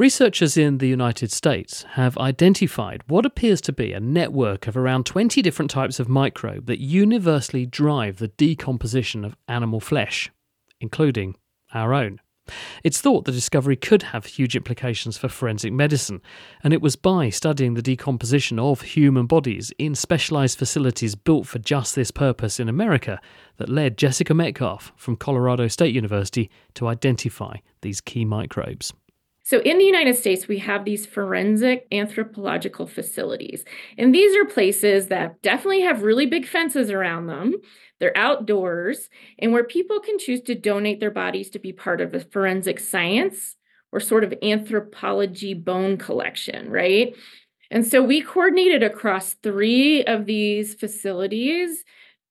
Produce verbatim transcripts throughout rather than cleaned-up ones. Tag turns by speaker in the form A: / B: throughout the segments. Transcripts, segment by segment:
A: Researchers in the United States have identified what appears to be a network of around twenty different types of microbe that universally drive the decomposition of animal flesh, including our own. It's thought the discovery could have huge implications for forensic medicine, and it was by studying the decomposition of human bodies in specialised facilities built for just this purpose in America that led Jessica Metcalf from Colorado State University to identify these key microbes.
B: So in the United States, we have these forensic anthropological facilities. And these are places that definitely have really big fences around them. They're outdoors, and where people can choose to donate their bodies to be part of a forensic science or sort of anthropology bone collection, right? And so we coordinated across three of these facilities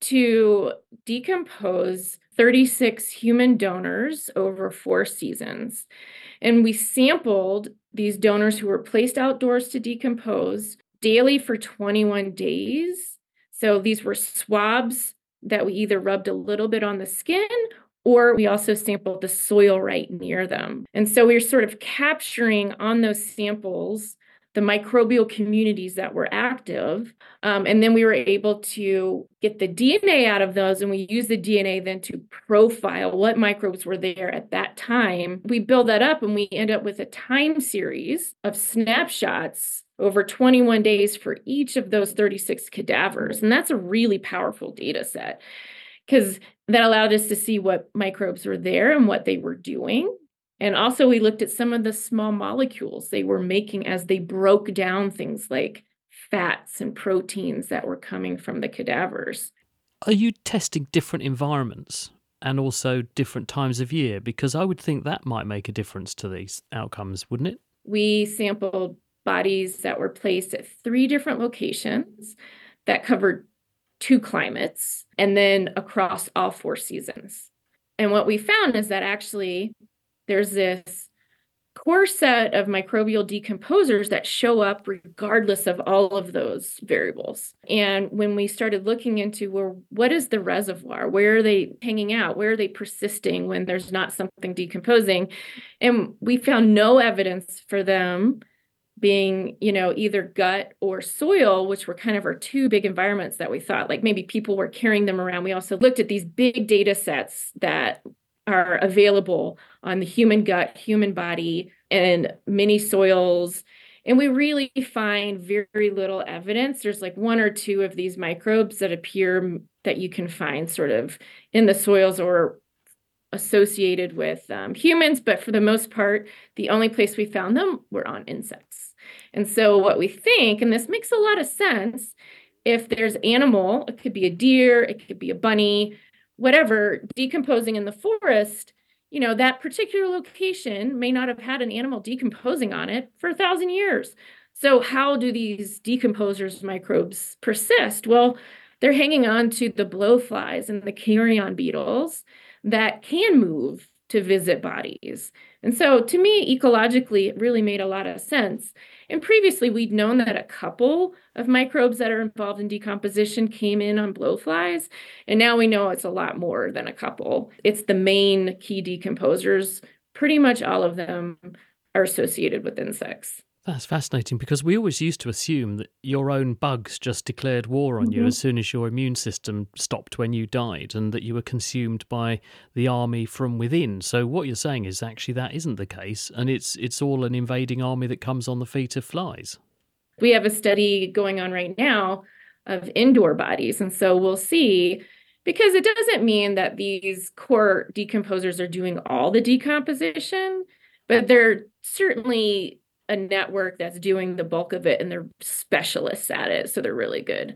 B: to decompose thirty-six human donors over four seasons. And we sampled these donors who were placed outdoors to decompose daily for twenty-one days. So these were swabs that we either rubbed a little bit on the skin, or we also sampled the soil right near them. And so we were sort of capturing on those samples the microbial communities that were active. Um, and then we were able to get the D N A out of those, and we used the D N A then to profile what microbes were there at that time. We build that up, and we end up with a time series of snapshots over twenty-one days for each of those thirty-six cadavers. And that's a really powerful data set because that allowed us to see what microbes were there and what they were doing. And also we looked at some of the small molecules they were making as they broke down things like fats and proteins that were coming from the cadavers.
A: Are you testing different environments and also different times of year? Because I would think that might make a difference to these outcomes, wouldn't it?
B: We sampled bodies that were placed at three different locations that covered two climates and then across all four seasons. And what we found is that actually there's this core set of microbial decomposers that show up regardless of all of those variables. And when we started looking into, well, what is the reservoir? Where are they hanging out? Where are they persisting when there's not something decomposing? And we found no evidence for them being, you know, either gut or soil, which were kind of our two big environments that we thought, like maybe people were carrying them around. We also looked at these big data sets that are available on the human gut, human body, and many soils. And we really find very little evidence. There's like one or two of these microbes that appear that you can find sort of in the soils or associated with um, humans. But for the most part, the only place we found them were on insects. And so what we think, and this makes a lot of sense, if there's animal, it could be a deer, it could be a bunny, whatever, decomposing in the forest, you know, that particular location may not have had an animal decomposing on it for a thousand years. So how do these decomposers microbes persist? Well, they're hanging on to the blowflies and the carrion beetles that can move to visit bodies. And so to me, ecologically, it really made a lot of sense. And previously, we'd known that a couple of microbes that are involved in decomposition came in on blowflies. And now we know it's a lot more than a couple. It's the main key decomposers. Pretty much all of them are associated with insects.
A: That's fascinating, because we always used to assume that your own bugs just declared war on mm-hmm. you as soon as your immune system stopped when you died, and that you were consumed by the army from within. So what you're saying is actually that isn't the case, and it's it's all an invading army that comes on the feet of flies.
B: We have a study going on right now of indoor bodies, and so we'll see, because it doesn't mean that these core decomposers are doing all the decomposition, but they're certainly a network that's doing the bulk of it, and they're specialists at it, so they're really good.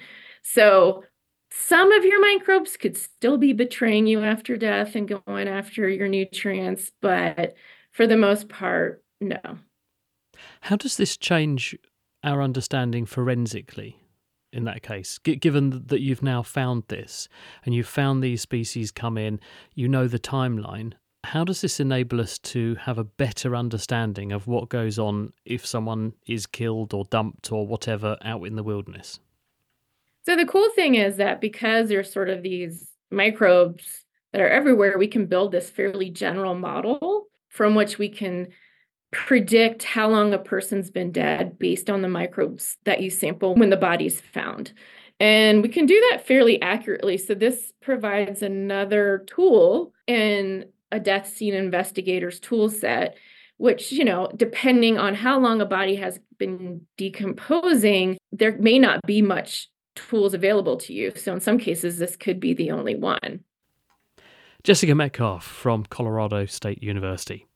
B: So some of your microbes could still be betraying you after death and going after your nutrients, but for the most part, no.
A: How does this change our understanding forensically in that case, G- given that you've now found this and you've found these species come in, you know the timeline? How does this enable us to have a better understanding of what goes on if someone is killed or dumped or whatever out in the wilderness?
B: So the cool thing is that because there's sort of these microbes that are everywhere, we can build this fairly general model from which we can predict how long a person's been dead based on the microbes that you sample when the body's found. And we can do that fairly accurately. So this provides another tool in a death scene investigator's tool set, which, you know, depending on how long a body has been decomposing, there may not be much tools available to you. So in some cases, this could be the only one.
A: Jessica Metcalf from Colorado State University.